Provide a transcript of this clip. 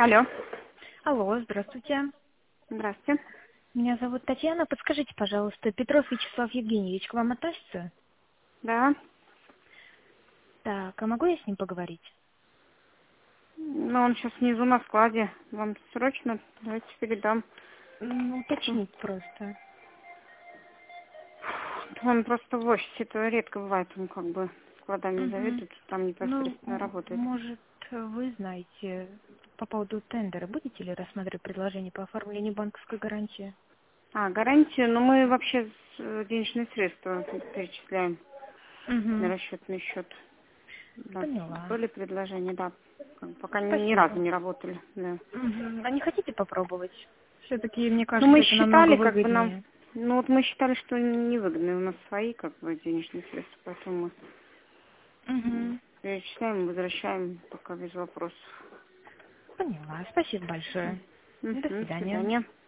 Алло. Алло, здравствуйте. Здравствуйте. Меня зовут Татьяна. Подскажите, пожалуйста, Петров Вячеслав Евгеньевич к вам относится? Да. Так, а могу я с ним поговорить? Ну, он сейчас внизу на складе. Вам срочно? Давайте передам. Уточнить просто. Он просто в офисе, это редко бывает. Он как бы складами Угу. заведует, там Ну, непосредственно работает. может, вы знаете по поводу тендера. Будете ли рассматривать предложение по оформлению банковской гарантии? Гарантию, но мы вообще денежные средства перечисляем на Угу. расчетный счет. У нас Поняла. были предложения, да. Пока ни разу Спасибо. не работали. Да. Угу. А не хотите попробовать? Все-таки, мне Ну, кажется, мы это намного считали, как бы нам... выгоднее. Ну, вот мы считали, что невыгодно. У нас свои, как бы, денежные средства, поэтому мы Угу. перечисляем, возвращаем, пока без вопросов. Поняла. Спасибо большое. До До свидания. свидания.